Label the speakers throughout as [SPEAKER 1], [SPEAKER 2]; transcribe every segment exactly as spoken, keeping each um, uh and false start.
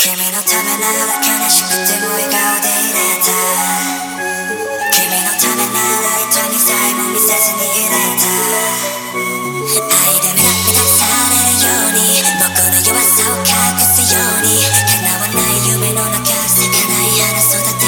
[SPEAKER 1] 君のためなら悲しくても笑顔でいれた。君のためなら人にさえも見せずにいれた。愛で満たされるように僕の弱さを隠すように叶わない夢の中咲かない花育て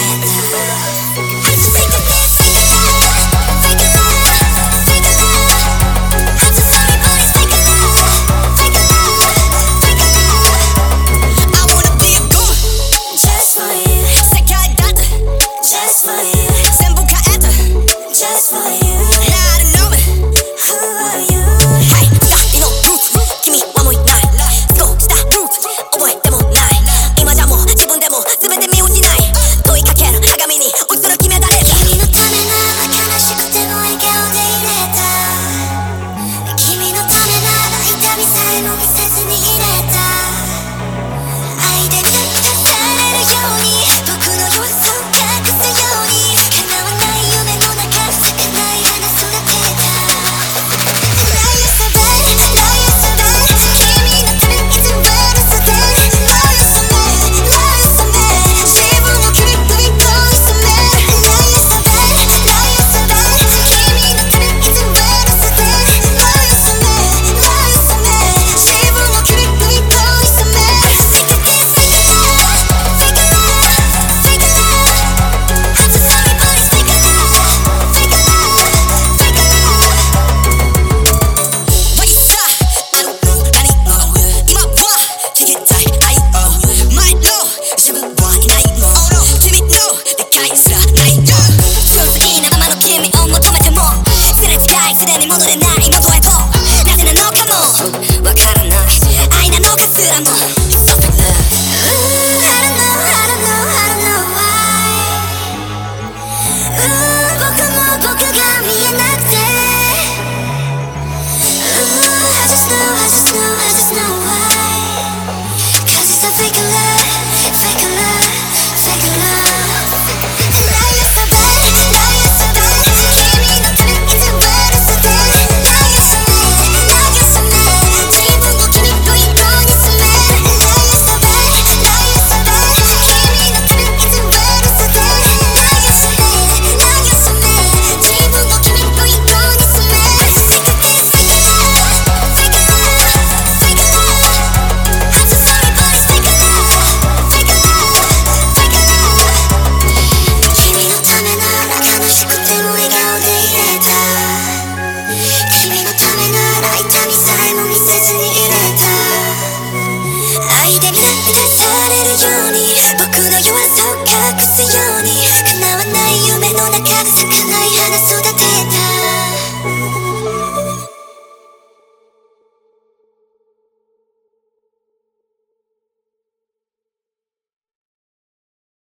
[SPEAKER 1] た。I just know, I just know why. 'Cause it's a fake life.